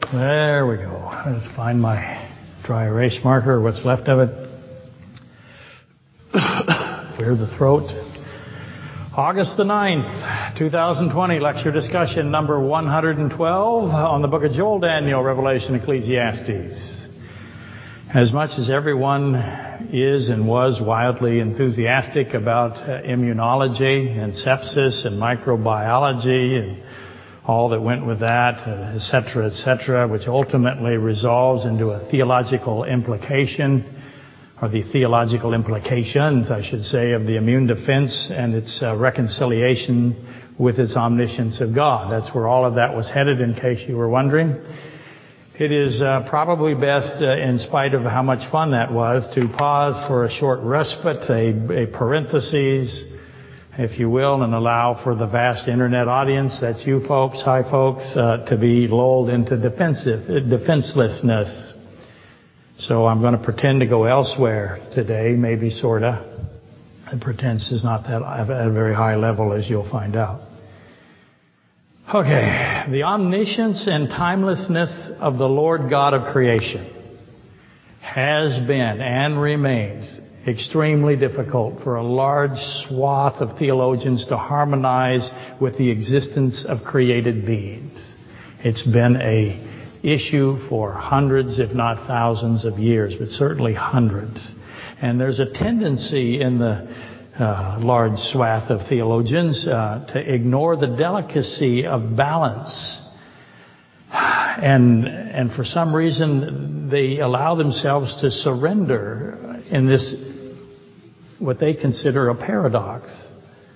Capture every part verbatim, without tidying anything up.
There we go. Let's find my dry erase marker, or what's left of it. Clear the throat. August the ninth, twenty twenty, lecture discussion number one hundred twelve on the book of Joel, Daniel, Revelation, Ecclesiastes. As much as everyone is and was wildly enthusiastic about uh, immunology and sepsis and microbiology and all that went with that, uh, et cetera, et cetera, which ultimately resolves into a theological implication, or the theological implications, I should say, of the immune defense and its uh, reconciliation with its omniscience of God. That's where all of that was headed, in case you were wondering. It is uh, probably best, uh, in spite of how much fun that was, to pause for a short respite, a, a parenthesis, if you will, and allow for the vast internet audience, that's you folks, hi folks, uh, to be lulled into defensive, defenselessness. So I'm going to pretend to go elsewhere today, maybe sorta. And pretense is not that at a very high level, as you'll find out. Okay, the omniscience and timelessness of the Lord God of creation has been and remains extremely difficult for a large swath of theologians to harmonize with the existence of created beings. It's been a issue for hundreds, if not thousands of years, but certainly hundreds. And there's a tendency in the uh, large swath of theologians uh, to ignore the delicacy of balance. And and for some reason, they allow themselves to surrender in this, what they consider a paradox.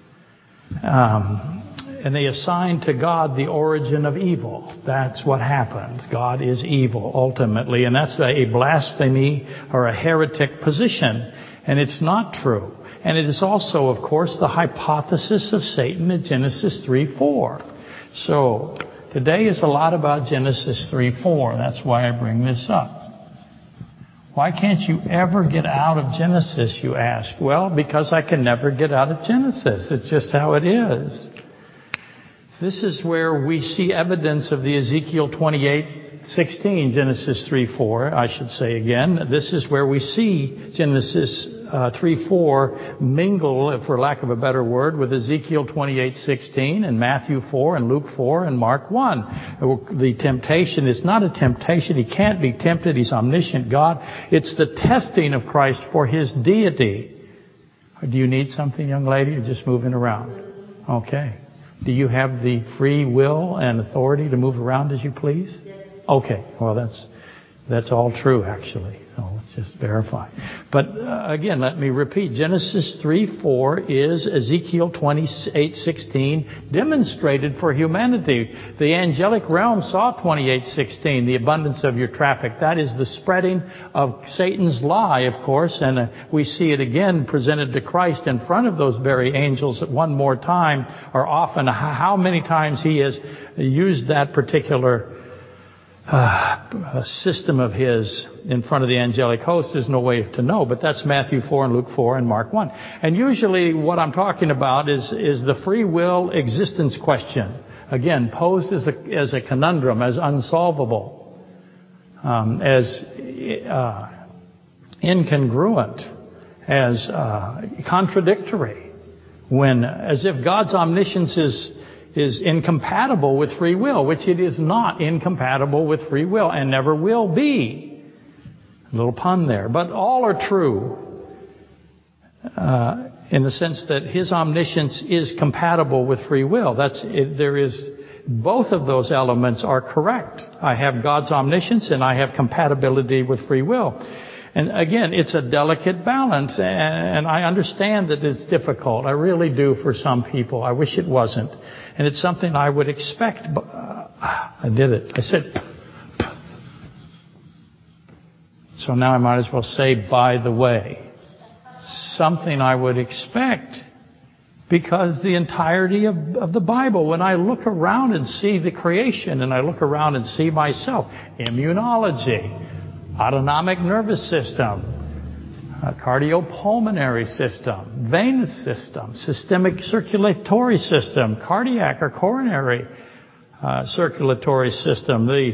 Um, and they assign to God the origin of evil. That's what happens. God is evil, ultimately. And that's a blasphemy or a heretic position. And it's not true. And it is also, of course, the hypothesis of Satan in Genesis three four. So today is a lot about Genesis three four. That's why I bring this up. Why can't you ever get out of Genesis, you ask? Well, because I can never get out of Genesis. It's just how it is. This is where we see evidence of the Ezekiel twenty-eight sixteen, Genesis three four, I should say again. This is where we see Genesis uh, three four mingle, for lack of a better word, with Ezekiel twenty-eight sixteen and Matthew four and Luke four and Mark one. The temptation is not a temptation. He can't be tempted. He's omniscient God. It's the testing of Christ for His deity. Do you need something, young lady? You're just moving around. Okay. Do you have the free will and authority to move around as you please? Okay. Well, that's that's all true, actually. So let's just verify. But uh, again, let me repeat. Genesis three four is Ezekiel twenty-eight sixteen demonstrated for humanity. The angelic realm saw twenty-eight sixteen, the abundance of your traffic. That is the spreading of Satan's lie, of course. And uh, we see it again presented to Christ in front of those very angels at one more time, or often. How many times he has used that particular Uh, a system of his in front of the angelic host, there's no way to know, but that's Matthew four and Luke four and Mark one. And usually what I'm talking about is is the free will existence question, again posed as a as a conundrum, as unsolvable, um, as uh, incongruent, as uh, contradictory, when as if God's omniscience is is incompatible with free will, which it is not incompatible with free will and never will be. A little pun there. But all are true uh, in the sense that His omniscience is compatible with free will. That's it, there is both of those elements are correct. I have God's omniscience and I have compatibility with free will. And again, it's a delicate balance, and I understand that it's difficult. I really do for some people. I wish it wasn't. And it's something I would expect. But, uh, I did it. I said, so now I might as well say, by the way, something I would expect. Because the entirety of, of the Bible, when I look around and see the creation, and I look around and see myself, immunology, autonomic nervous system, uh, cardiopulmonary system, venous system, systemic circulatory system, cardiac or coronary uh, circulatory system, the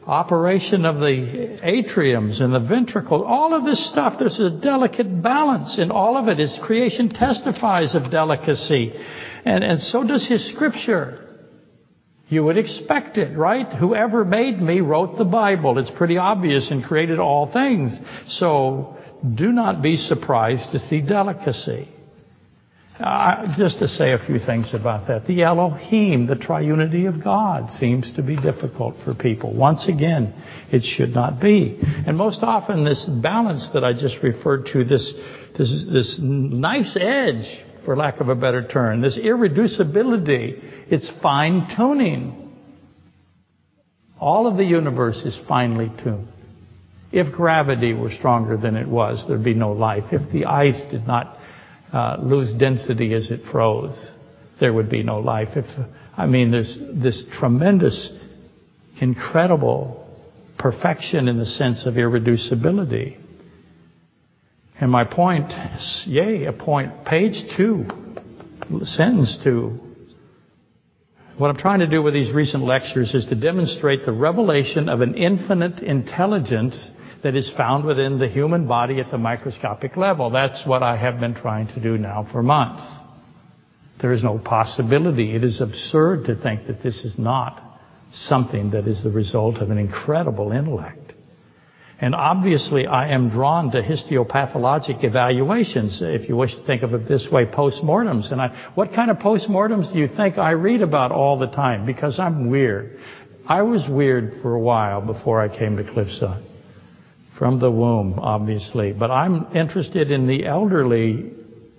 operation of the atriums and the ventricle, all of this stuff, there's a delicate balance in all of it. His creation testifies of delicacy. And, and so does His Scripture. You would expect it, right? Whoever made me wrote the Bible. It's pretty obvious and created all things. So do not be surprised to see delicacy. Uh, just to say a few things about that. The Elohim, the triunity of God, seems to be difficult for people. Once again, it should not be. And most often this balance that I just referred to, this, this, this nice edge, for lack of a better term, this irreducibility, it's fine-tuning. All of the universe is finely tuned. If gravity were stronger than it was, there'd be no life. If the ice did not uh, lose density as it froze, there would be no life. If I mean, there's this tremendous, incredible perfection in the sense of irreducibility. And my point, yay, a point, page two, sentence two. What I'm trying to do with these recent lectures is to demonstrate the revelation of an infinite intelligence that is found within the human body at the microscopic level. That's what I have been trying to do now for months. There is no possibility. It is absurd to think that this is not something that is the result of an incredible intellect. And obviously I am drawn to histopathologic evaluations, if you wish to think of it this way, postmortems. And I, what kind of postmortems do you think I read about all the time? Because I'm weird. I was weird for a while before I came to Cliffside. From the womb, obviously. But I'm interested in the elderly,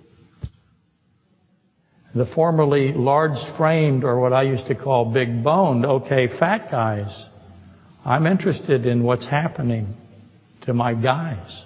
the formerly large-framed, or what I used to call big-boned, okay, fat guys. I'm interested in what's happening to my guys.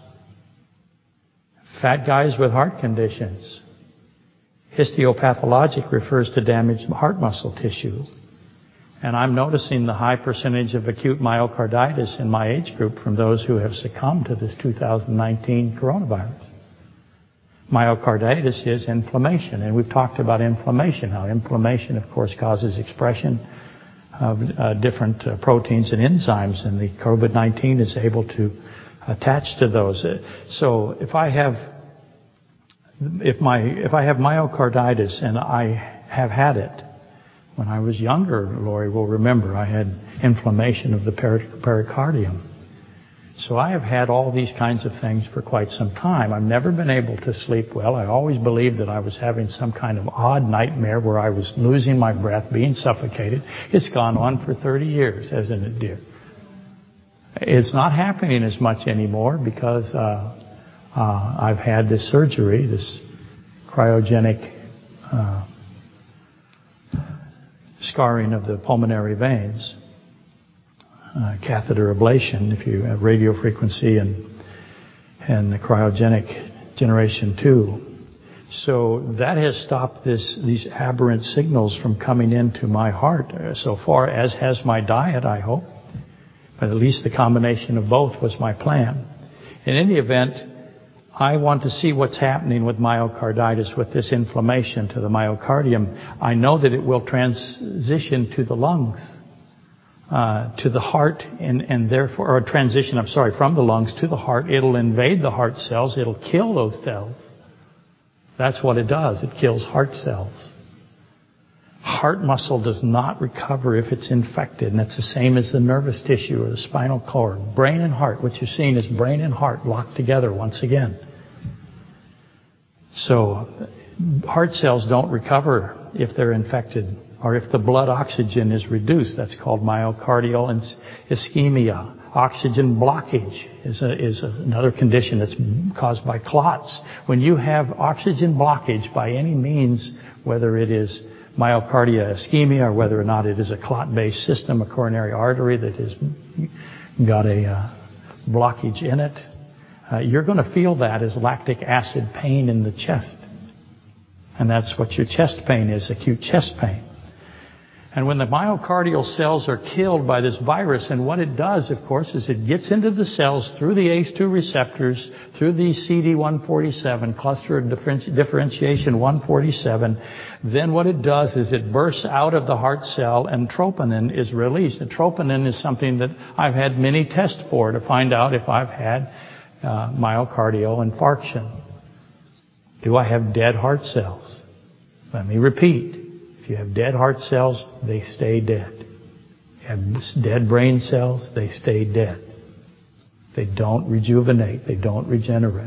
Fat guys with heart conditions. Histopathologic refers to damaged heart muscle tissue. And I'm noticing the high percentage of acute myocarditis in my age group from those who have succumbed to this two thousand nineteen coronavirus. Myocarditis is inflammation, and we've talked about inflammation, how inflammation, of course, causes expression of uh, different uh, proteins and enzymes, and the COVID nineteen is able to attach to those. So if I have, if my, if I have myocarditis, and I have had it when I was younger, Lori will remember, I had inflammation of the pericardium. So I have had all these kinds of things for quite some time. I've never been able to sleep well. I always believed that I was having some kind of odd nightmare where I was losing my breath, being suffocated. It's gone on for thirty years, hasn't it, dear? It's not happening as much anymore because uh, uh, I've had this surgery, this cryogenic uh, scarring of the pulmonary veins. Uh, catheter ablation, if you have radio frequency and and the cryogenic generation two. So that has stopped this these aberrant signals from coming into my heart so far, as has my diet, I hope. But at least the combination of both was my plan. In any event, I want to see what's happening with myocarditis, with this inflammation to the myocardium. I know that it will transition to the lungs. Uh, to the heart, and, and therefore, or transition, I'm sorry, from the lungs to the heart. It'll invade the heart cells. It'll kill those cells. That's what it does. It kills heart cells. Heart muscle does not recover if it's infected, and that's the same as the nervous tissue or the spinal cord. Brain and heart, what you're seeing is brain and heart locked together once again. So, heart cells don't recover if they're infected, or if the blood oxygen is reduced. That's called myocardial ischemia. Oxygen blockage is, a, is a, another condition that's caused by clots. When you have oxygen blockage by any means, whether it is myocardial ischemia or whether or not it is a clot-based system, a coronary artery that has got a uh, blockage in it, uh, you're going to feel that as lactic acid pain in the chest. And that's what your chest pain is, acute chest pain. And when the myocardial cells are killed by this virus, and what it does, of course, is it gets into the cells through the A C E two receptors, through the C D one forty-seven, cluster of differentiation one forty-seven. Then what it does is it bursts out of the heart cell and troponin is released. And troponin is something that I've had many tests for to find out if I've had uh, myocardial infarction. Do I have dead heart cells? Let me repeat. If you have dead heart cells, they stay dead. If you have dead brain cells, they stay dead. They don't rejuvenate. They don't regenerate.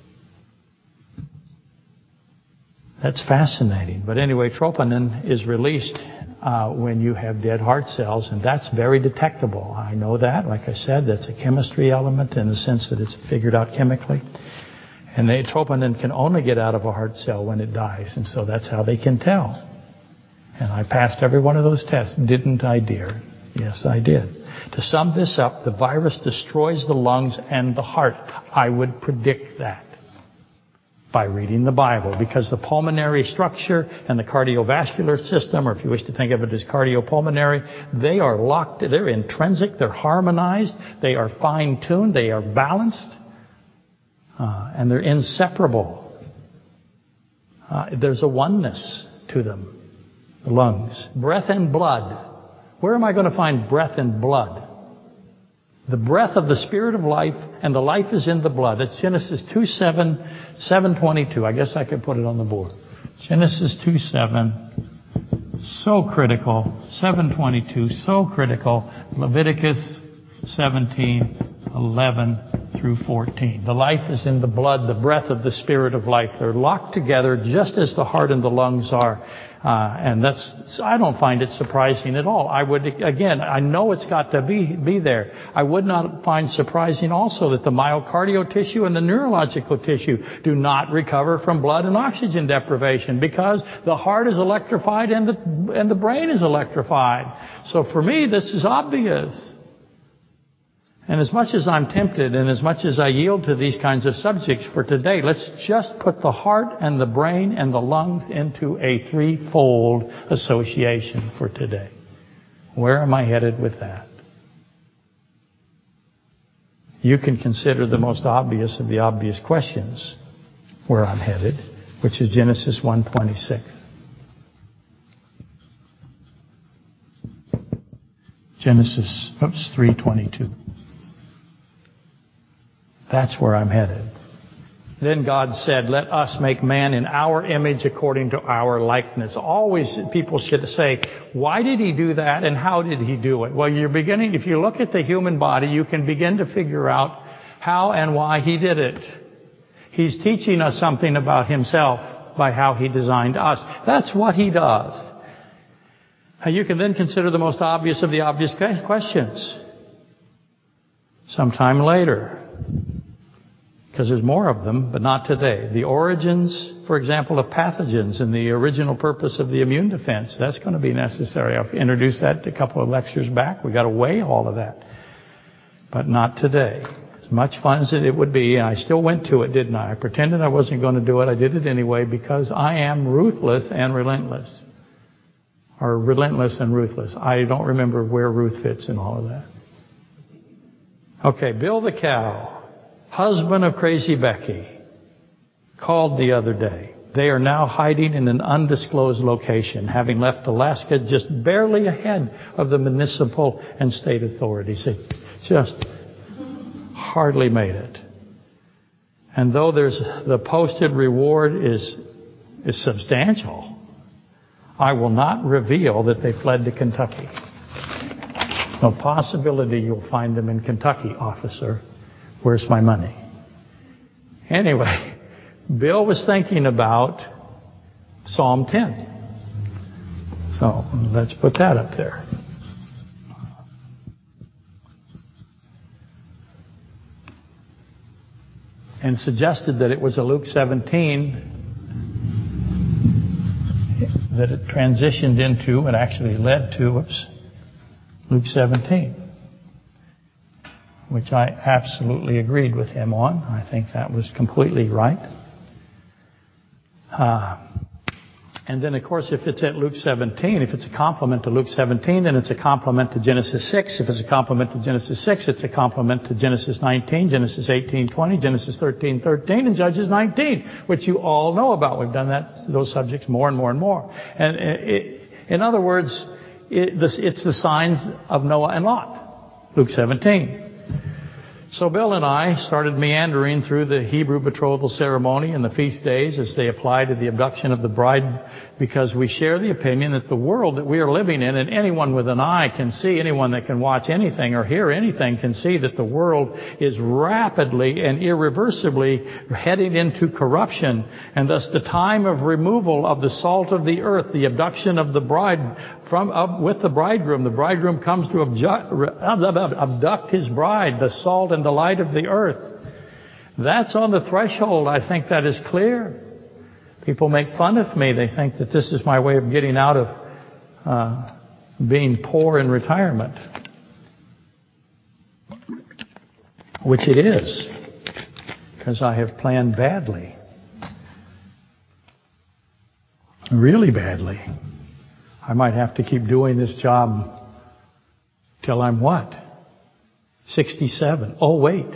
That's fascinating. But anyway, troponin is released uh, when you have dead heart cells, and that's very detectable. I know that. Like I said, that's a chemistry element in the sense that it's figured out chemically. And the troponin can only get out of a heart cell when it dies, and so that's how they can tell. And I passed every one of those tests, didn't I, dear? Yes, I did. To sum this up, the virus destroys the lungs and the heart. I would predict that by reading the Bible, because the pulmonary structure and the cardiovascular system, or if you wish to think of it as cardiopulmonary, they are locked, they're intrinsic, they're harmonized, they are fine-tuned, they are balanced, uh, and they're inseparable. Uh, there's a oneness to them. The lungs. Breath and blood. Where am I going to find breath and blood? The breath of the Spirit of life, and the life is in the blood. That's Genesis two seven, seven twenty-two. I guess I could put it on the board. Genesis two seven. So critical. seven twenty-two. So critical. Leviticus seventeen, eleven through fourteen. The life is in the blood, the breath of the Spirit of life. They're locked together just as the heart and the lungs are. Uh, and that's, I don't find it surprising at all. I would, again, I know it's got to be, be there. I would not find surprising also that the myocardial tissue and the neurological tissue do not recover from blood and oxygen deprivation, because the heart is electrified and the, and the brain is electrified. So for me, this is obvious. And as much as I'm tempted and as much as I yield to these kinds of subjects for today, let's just put the heart and the brain and the lungs into a threefold association for today. Where am I headed with that? You can consider the most obvious of the obvious questions where I'm headed, which is Genesis one twenty-six. Genesis, oops, three twenty-two. That's where I'm headed. Then God said, let us make man in our image according to our likeness. Always people should say, why did he do that and how did he do it? Well, you're beginning, if you look at the human body, you can begin to figure out how and why he did it. He's teaching us something about himself by how he designed us. That's what he does. And you can then consider the most obvious of the obvious questions. Sometime later. Because there's more of them, but not today. The origins, for example, of pathogens and the original purpose of the immune defense. That's going to be necessary. I've introduced that a couple of lectures back. We've got to weigh all of that. But not today. As much fun as it would be, and I still went to it, didn't I? I pretended I wasn't going to do it. I did it anyway because I am ruthless and relentless. Or relentless and ruthless. I don't remember where Ruth fits in all of that. Okay, Bill the cow, husband of Crazy Becky, called the other day. They are now hiding in an undisclosed location, having left Alaska just barely ahead of the municipal and state authorities. They just hardly made it. And though there's the posted reward is is substantial, I will not reveal that they fled to Kentucky. No possibility you'll find them in Kentucky, officer. Where's my money? Anyway, Bill was thinking about Psalm ten. So let's put that up there. And suggested that it was a Luke seventeen that it transitioned into and actually led to, whoops, Luke seventeen. Which I absolutely agreed with him on. I think that was completely right. Uh, And then, of course, if it's at Luke seventeen, if it's a complement to Luke seventeen, then it's a complement to Genesis six. If it's a complement to Genesis six, it's a complement to Genesis nineteen, Genesis eighteen twenty, Genesis thirteen thirteen, and Judges nineteen, which you all know about. We've done that, those subjects more and more and more. And it, in other words, it, this, it's the signs of Noah and Lot, Luke seventeen. So Bill and I started meandering through the Hebrew betrothal ceremony and the feast days as they apply to the abduction of the bride, because we share the opinion that the world that we are living in, and anyone with an eye can see, anyone that can watch anything or hear anything can see that the world is rapidly and irreversibly heading into corruption. And thus the time of removal of the salt of the earth, the abduction of the bride from up with the bridegroom. The bridegroom comes to abduct, abduct his bride, the salt and the light of the earth. That's on the threshold. I think that is clear. People make fun of me. They think that this is my way of getting out of uh, being poor in retirement. Which it is. Because I have planned badly. Really badly. I might have to keep doing this job till I'm what? sixty-seven. Oh, wait.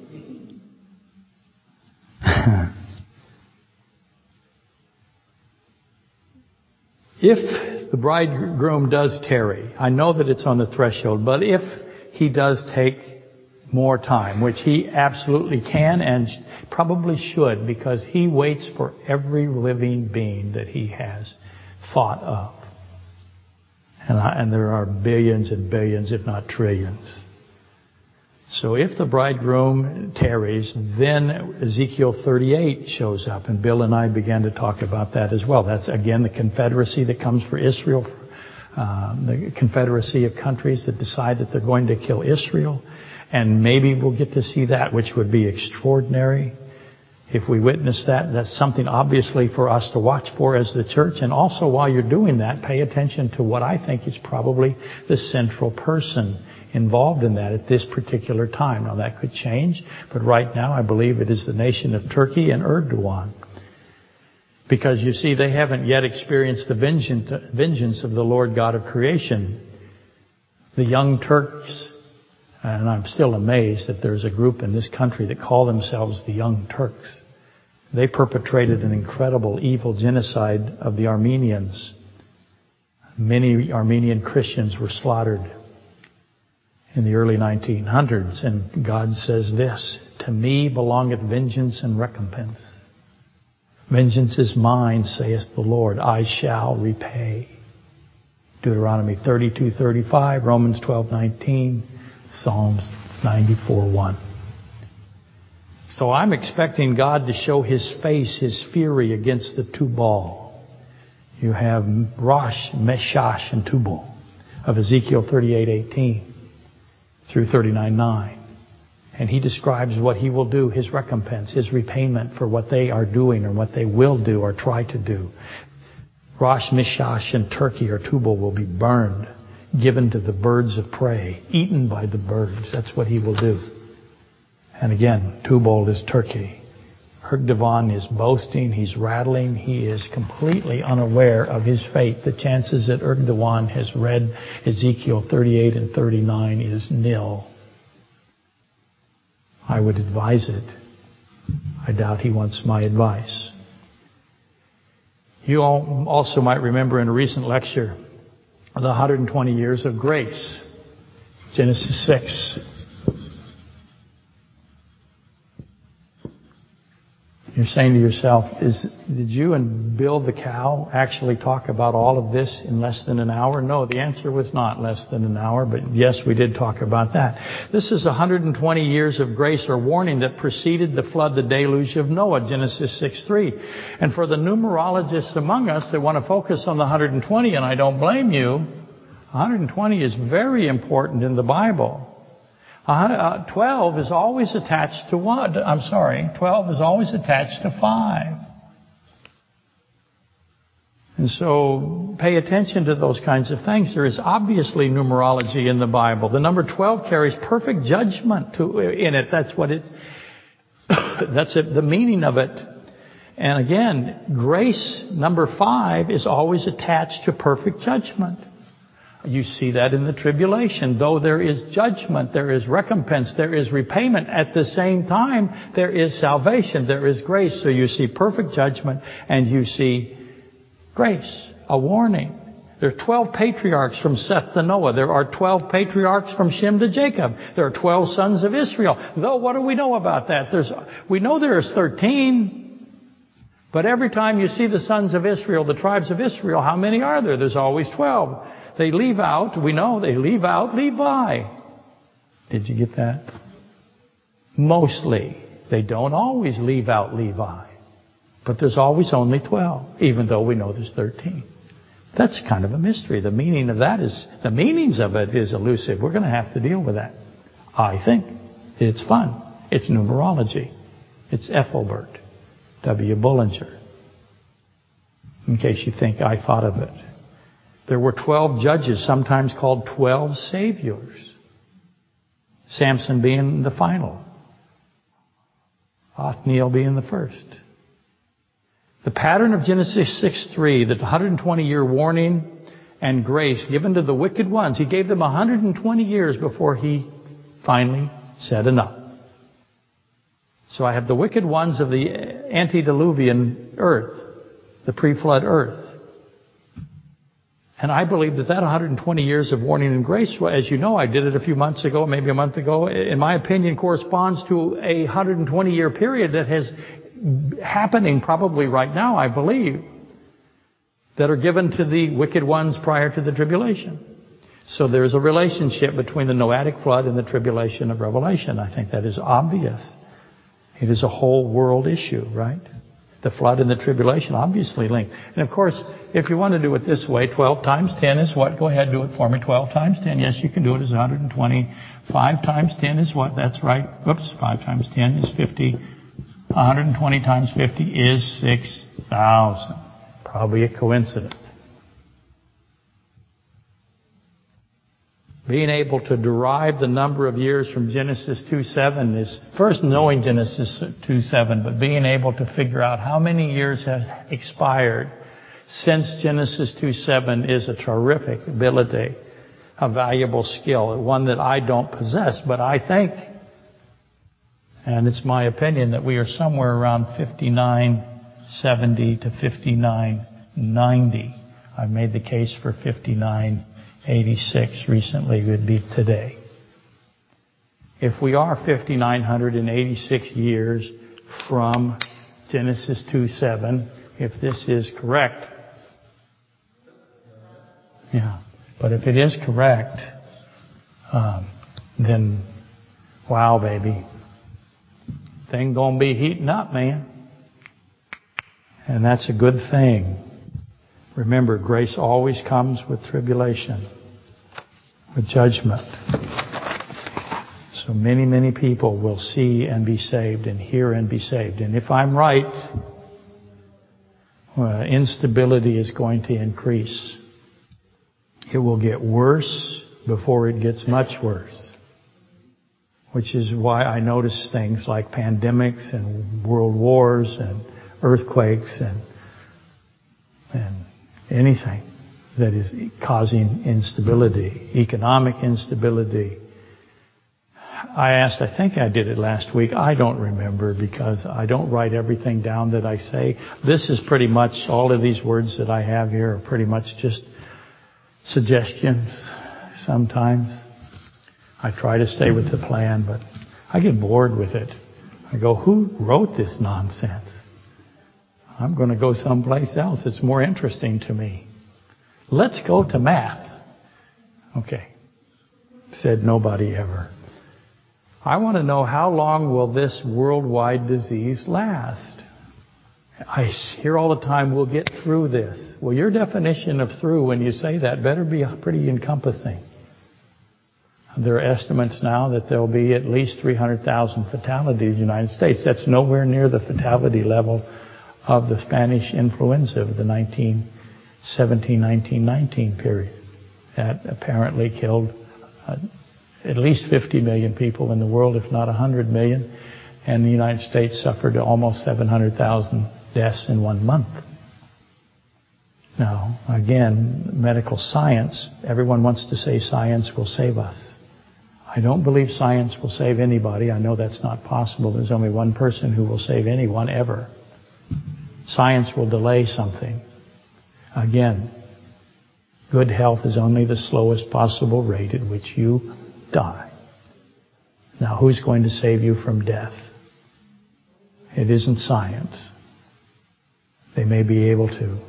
If the bridegroom does tarry, I know that it's on the threshold, but if he does take more time, which he absolutely can and probably should, because he waits for every living being that he has thought of. And, I, and there are billions and billions, if not trillions. So if the bridegroom tarries, then Ezekiel thirty-eight shows up. And Bill and I began to talk about that as well. That's, again, the confederacy that comes for Israel. Uh, the confederacy of countries that decide that they're going to kill Israel. And maybe we'll get to see that, which would be extraordinary. If we witness that, that's something obviously for us to watch for as the church. And also while you're doing that, pay attention to what I think is probably the central person involved in that at this particular time. Now that could change, but right now I believe it is the nation of Turkey and Erdogan. Because you see, they haven't yet experienced the vengeance of the Lord God of creation. The young Turks, and I'm still amazed that there's a group in this country that call themselves the Young Turks. They perpetrated an incredible evil genocide of the Armenians. Many Armenian Christians were slaughtered in the early nineteen hundreds. And God says this, "To me belongeth vengeance and recompense. Vengeance is mine, saith the Lord. I shall repay." Deuteronomy thirty-two thirty-five, Romans twelve nineteen, Psalms ninety-four one. So I'm expecting God to show His face, His fury against the Tubal. You have Rosh, Meshash, and Tubal of Ezekiel thirty-eight eighteen through thirty-nine nine. And He describes what He will do, His recompense, His repayment for what they are doing or what they will do or try to do. Rosh, Meshash, and Turkey or Tubal will be burned, given to the birds of prey, eaten by the birds. That's what He will do. And again, Tubal is Turkey. Erdogan is boasting, he's rattling, he is completely unaware of his fate. The chances that Erdogan has read Ezekiel thirty-eight and thirty-nine is nil. I would advise it. I doubt he wants my advice. You all also might remember in a recent lecture the one hundred twenty years of grace. Genesis six. You're saying to yourself, is, did you and Bill the cow actually talk about all of this in less than an hour? No, the answer was not less than an hour, but yes, we did talk about that. This is one hundred twenty years of grace or warning that preceded the flood, the deluge of Noah, Genesis six three. And for the numerologists among us that want to focus on the one hundred twenty, and I don't blame you, one hundred twenty is very important in the Bible. Uh, twelve is always attached to what? I'm sorry. twelve is always attached to five. And so pay attention to those kinds of things. There is obviously numerology in the Bible. The number twelve carries perfect judgment to, in it. That's what it, that's it, the meaning of it. And again, grace, number five, is always attached to perfect judgment. You see that in the tribulation. Though there is judgment, there is recompense, there is repayment. At the same time, there is salvation, there is grace. So you see perfect judgment and you see grace, a warning. There are twelve patriarchs from Seth to Noah. There are twelve patriarchs from Shem to Jacob. There are twelve sons of Israel. Though, what do we know about that? There's, we know there is thirteen. But every time you see the sons of Israel, the tribes of Israel, how many are there? There's always twelve. They leave out, we know, they leave out Levi. Did you get that? Mostly. They don't always leave out Levi. But there's always only twelve, even though we know there's thirteen. That's kind of a mystery. The meaning of that is, the meanings of it is elusive. We're going to have to deal with that. I think. It's fun. It's numerology. It's Ethelbert W. Bullinger. In case you think I thought of it. There were twelve judges, sometimes called twelve saviors. Samson being the final. Othniel being the first. The pattern of Genesis six three, the one hundred twenty year warning and grace given to the wicked ones. He gave them one hundred twenty years before he finally said enough. So I have the wicked ones of the antediluvian earth, the pre-flood earth. And I believe that that one hundred twenty years of warning and grace, as you know, I did it a few months ago, maybe a month ago, in my opinion, corresponds to a one hundred twenty year period that has happening probably right now, I believe, that are given to the wicked ones prior to the tribulation. So there's a relationship between the Noahic flood and the tribulation of Revelation. I think that is obvious. It is a whole world issue, right? The flood and the tribulation obviously linked. And of course, if you want to do it this way, twelve times ten is what? Go ahead, do it for me. twelve times ten. Yes, you can do it as one hundred twenty. five times ten is what? That's right. Whoops. five times ten is fifty. one hundred twenty times fifty is six thousand. Probably a coincidence. Being able to derive the number of years from Genesis two seven is, first knowing Genesis two seven, but being able to figure out how many years have expired since Genesis two seven is a terrific ability, a valuable skill, one that I don't possess, but I think, and it's my opinion, that we are somewhere around fifty-nine seventy to fifty-nine ninety. I've made the case for fifty-nine eighty-six recently would be today. If we are five thousand nine hundred eighty-six years from Genesis two seven, if this is correct, yeah, but if it is correct, um, then wow, baby, thing gonna be heating up, man, and that's a good thing. Remember, grace always comes with tribulation, with judgment. So many, many people will see and be saved and hear and be saved. And if I'm right, uh, instability is going to increase. It will get worse before it gets much worse. Which is why I notice things like pandemics and world wars and earthquakes and and anything that is causing instability, economic instability. I asked, I think I did it last week. I don't remember because I don't write everything down that I say. This is pretty much, all of these words that I have here are pretty much just suggestions sometimes. I try to stay with the plan, but I get bored with it. I go, who wrote this nonsense? I'm going to go someplace else. It's more interesting to me. Let's go to math. Okay. Said nobody ever. I want to know, how long will this worldwide disease last? I hear all the time, we'll get through this. Well, your definition of through, when you say that, better be pretty encompassing. There are estimates now that there will be at least three hundred thousand fatalities in the United States. That's nowhere near the fatality level of the Spanish influenza of the nineteen seventeen nineteen nineteen period. That apparently killed uh, at least fifty million people in the world, if not one hundred million. And the United States suffered almost seven hundred thousand deaths in one month. Now, again, medical science, everyone wants to say science will save us. I don't believe science will save anybody. I know that's not possible. There's only one person who will save anyone ever. Science will delay something. Again, good health is only the slowest possible rate at which you die. Now, who's going to save you from death? It isn't science. They may be able to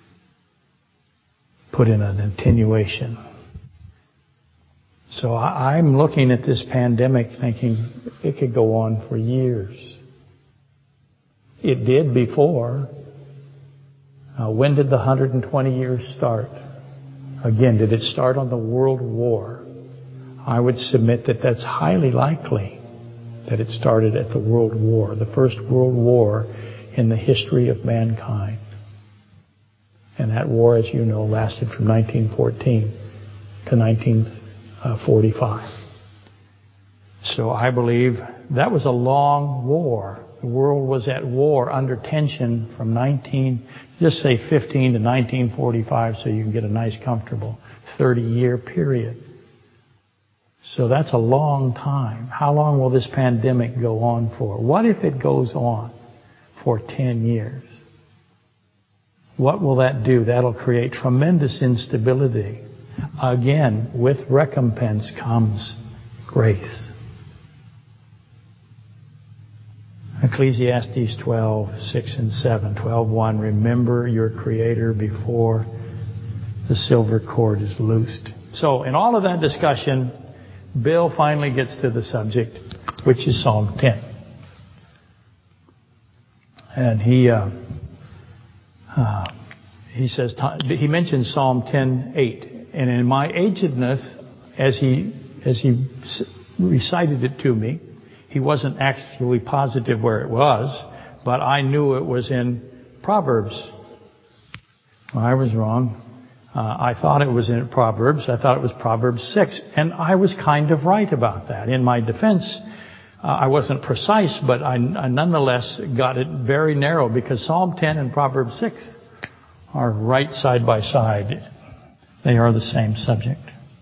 put in an attenuation. So I'm looking at this pandemic thinking it could go on for years. It did before. Uh, when did the one hundred twenty years start? Again, did it start on the World War? I would submit that that's highly likely that it started at the World War, the first World War in the history of mankind. And that war, as you know, lasted from nineteen fourteen to nineteen forty-five. So I believe that was a long war. The world was at war, under tension from nineteen, just say fifteen to nineteen forty-five, so you can get a nice, comfortable thirty-year period. So that's a long time. How long will this pandemic go on for? What if it goes on for ten years? What will that do? That'll create tremendous instability. Again, with recompense comes grace. Ecclesiastes twelve, six and seven. twelve, one. Remember your Creator before the silver cord is loosed. So, in all of that discussion, Bill finally gets to the subject, which is Psalm ten. And he uh, uh, he says, he mentions Psalm ten, eight. And in my agedness, as he as he recited it to me, he wasn't actually positive where it was, but I knew it was in Proverbs. Well, I was wrong. Uh, I thought it was in Proverbs. I thought it was Proverbs six. And I was kind of right about that. In my defense, uh, I wasn't precise, but I, I nonetheless got it very narrow, because Psalm ten and Proverbs six are right side by side. They are the same subject.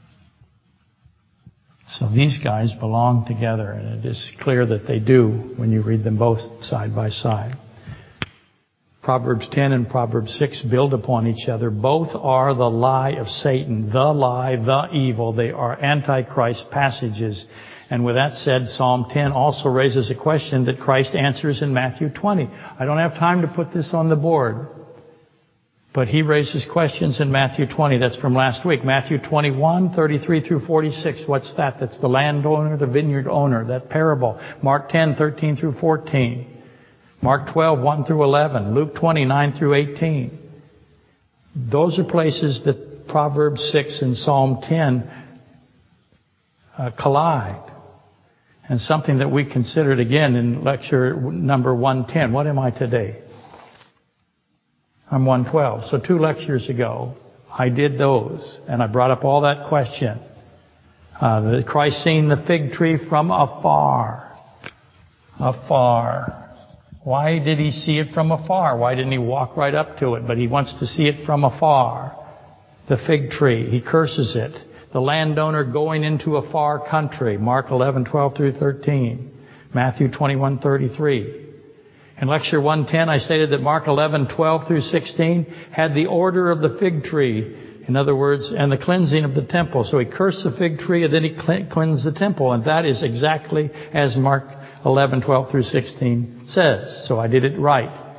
So these guys belong together, and it is clear that they do when you read them both side by side. Proverbs ten and Proverbs six build upon each other. Both are the lie of Satan, the lie, the evil. They are Antichrist passages. And with that said, Psalm ten also raises a question that Christ answers in Matthew twenty. I don't have time to put this on the board, but he raises questions in Matthew twenty. That's from last week. Matthew twenty-one, thirty-three through forty-six. What's that? That's the landowner, the vineyard owner, that parable. Mark ten, thirteen through fourteen. Mark twelve, one through eleven. Luke twenty, nine through eighteen. Those are places that Proverbs six and Psalm ten uh, collide. And something that we considered again in lecture number one ten. What am I today? I'm one twelve. So two lectures ago, I did those, and I brought up all that question. Uh, the Christ seeing the fig tree from afar. Afar. Why did he see it from afar? Why didn't he walk right up to it? But he wants to see it from afar. The fig tree. He curses it. The landowner going into a far country. Mark eleven, twelve through thirteen. Matthew twenty-one, thirty-three. In lecture one ten, I stated that Mark eleven, twelve through sixteen had the order of the fig tree. In other words, and the cleansing of the temple. So he cursed the fig tree and then he cleansed the temple. And that is exactly as Mark eleven, twelve through sixteen says. So I did it right.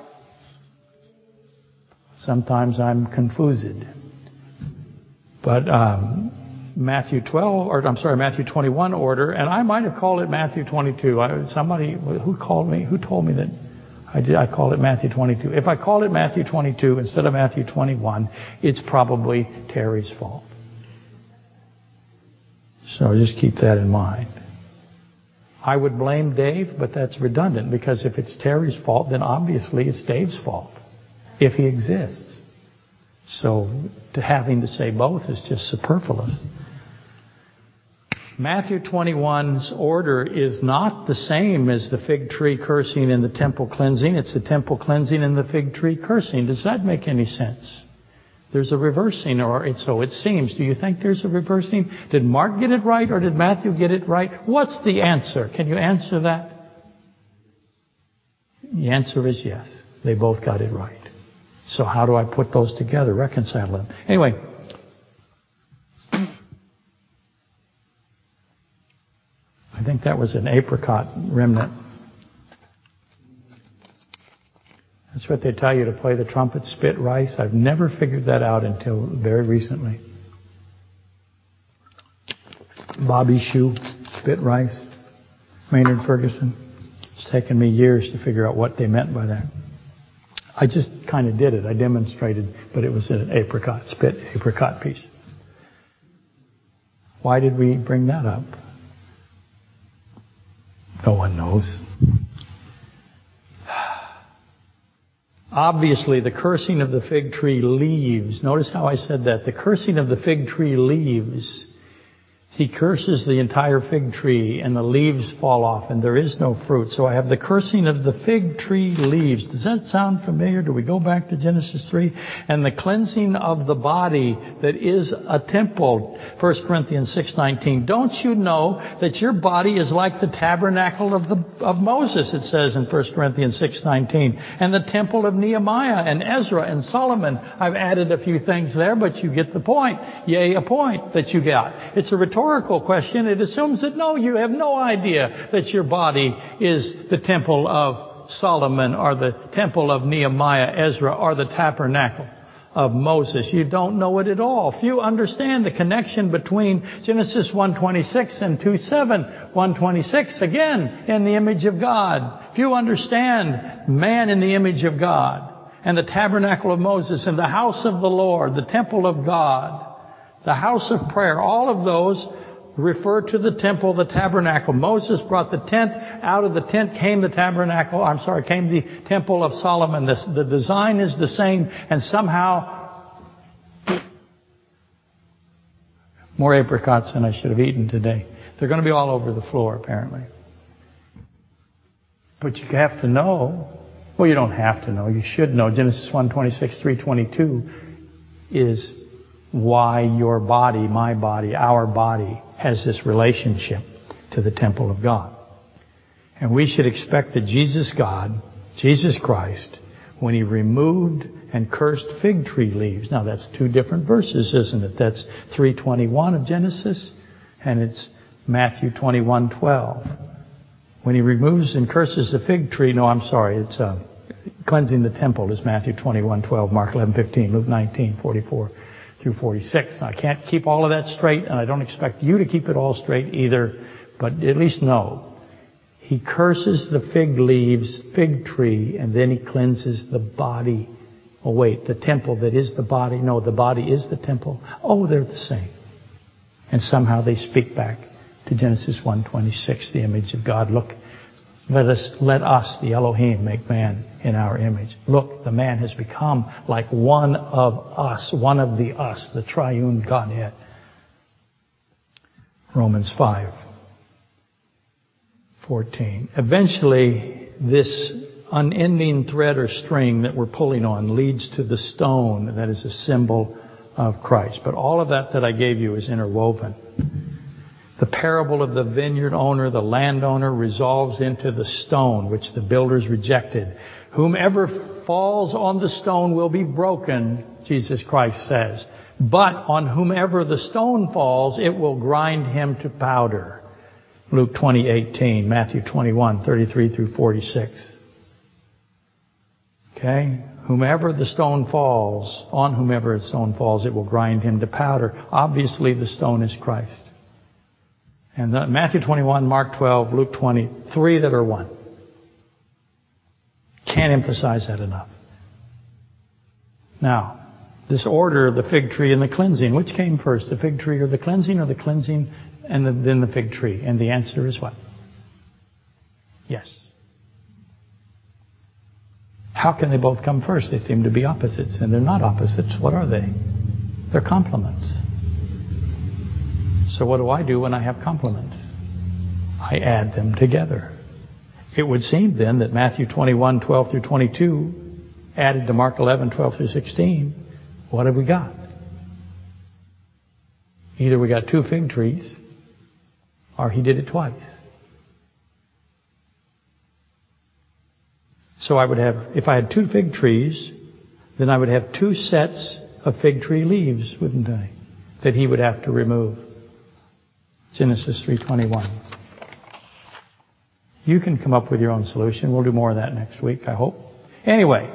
Sometimes I'm confused. But um, Matthew twelve, or I'm sorry, Matthew twenty-one order, and I might have called it Matthew twenty-two. I, somebody who called me, who told me that I did. I called it Matthew twenty-two. If I called it Matthew twenty-two instead of Matthew twenty-one, it's probably Terry's fault. So just keep that in mind. I would blame Dave, but that's redundant, because if it's Terry's fault, then obviously it's Dave's fault, if he exists. So to having to say both is just superfluous. Matthew twenty-one's order is not the same as the fig tree cursing and the temple cleansing. It's the temple cleansing and the fig tree cursing. Does that make any sense? There's a reversing, or it, so it seems. Do you think there's a reversing? Did Mark get it right, or did Matthew get it right? What's the answer? Can you answer that? The answer is yes. They both got it right. So how do I put those together, reconcile them? Anyway, I think that was an apricot remnant. That's what they tell you to play the trumpet, spit rice. I've never figured that out until very recently. Bobby Shoe, spit rice. Maynard Ferguson. It's taken me years to figure out what they meant by that. I just kind of did it. I demonstrated, but it was an apricot, spit apricot piece. Why did we bring that up? No one knows. Obviously, the cursing of the fig tree leaves. Notice how I said that. The cursing of the fig tree leaves. He curses the entire fig tree and the leaves fall off and there is no fruit. So I have the cursing of the fig tree leaves. Does that sound familiar? Do we go back to Genesis three? And the cleansing of the body that is a temple. First Corinthians six nineteen. Don't you know that your body is like the tabernacle of the of Moses, it says in First Corinthians six nineteen. And the temple of Nehemiah and Ezra and Solomon. I've added a few things there, but you get the point. Yea, a point that you got. It's a rhetorical question. It assumes that no, you have no idea that your body is the temple of Solomon or the temple of Nehemiah, Ezra, or the tabernacle of Moses. You don't know it at all. Few understand the connection between Genesis one twenty-six and two seven. one twenty-six, again, in the image of God. Few understand man in the image of God and the tabernacle of Moses and the house of the Lord, the temple of God. The house of prayer, all of those refer to the temple, the tabernacle. Moses brought the tent. Out of the tent came the tabernacle. I'm sorry, came the temple of Solomon. The, the design is the same, and somehow more apricots than I should have eaten today. They're going to be all over the floor, apparently. But you have to know. Well, you don't have to know. You should know. Genesis one twenty-six, three twenty-two is why your body, my body, our body has this relationship to the temple of God. And we should expect that Jesus God, Jesus Christ, when He removed and cursed fig tree leaves. Now that's two different verses, isn't it? That's three twenty-one of Genesis and it's Matthew twenty-one twelve. When He removes and curses the fig tree, no, I'm sorry, it's uh, cleansing the temple is Matthew twenty-one twelve, Mark eleven fifteen, Luke nineteen forty-four. Through forty-six. Now, I can't keep all of that straight, and I don't expect you to keep it all straight either, but at least know. He curses the fig leaves, fig tree, and then He cleanses the body. Oh, wait, the temple that is the body. No, the body is the temple. Oh, they're the same. And somehow they speak back to Genesis one twenty-six, the image of God. Look, let us, let us, the Elohim, make man in our image. Look, the man has become like one of us, one of the us, the triune Godhead. Romans five fourteen. Eventually, this unending thread or string that we're pulling on leads to the stone that is a symbol of Christ. But all of that that I gave you is interwoven. The parable of the vineyard owner, the landowner, resolves into the stone, which the builders rejected. Whomever falls on the stone will be broken, Jesus Christ says. But on whomever the stone falls, it will grind him to powder. Luke twenty eighteen, Matthew twenty-one thirty-three through forty-six. Okay? Whomever the stone falls, on whomever the stone falls, it will grind him to powder. Obviously, the stone is Christ. And the, Matthew twenty-one, Mark twelve, Luke twenty, three that are one. Can't emphasize that enough. Now, this order of the fig tree and the cleansing, which came first, the fig tree or the cleansing, or the cleansing and the, then the fig tree? And the answer is what? Yes. How can they both come first? They seem to be opposites, and they're not opposites. What are they? They're complements. So what do I do when I have compliments? I add them together. It would seem then that Matthew twenty-one, twelve through twenty-two added to Mark eleven, twelve through sixteen, what have we got? Either we got two fig trees or he did it twice. So I would have, if I had two fig trees, then I would have two sets of fig tree leaves, wouldn't I? That he would have to remove. Genesis three twenty-one. You can come up with your own solution. We'll do more of that next week, I hope. Anyway,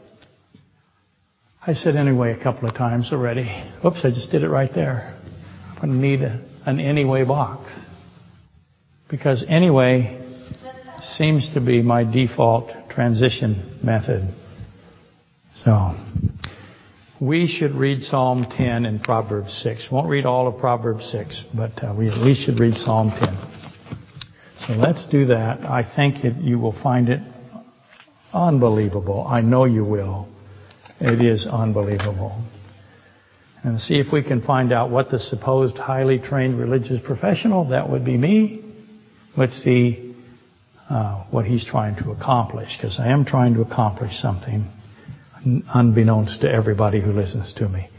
I said anyway a couple of times already. Oops, I just did it right there. I'm going to need a, an anyway box. Because anyway seems to be my default transition method. So, we should read Psalm ten and Proverbs six. Won't read all of Proverbs six, but uh, we at least should read Psalm ten. So let's do that. I think it, you will find it unbelievable. I know you will. It is unbelievable. And see if we can find out what the supposed highly trained religious professional, that would be me. Let's see uh, what he's trying to accomplish, because I am trying to accomplish something unbeknownst to everybody who listens to me.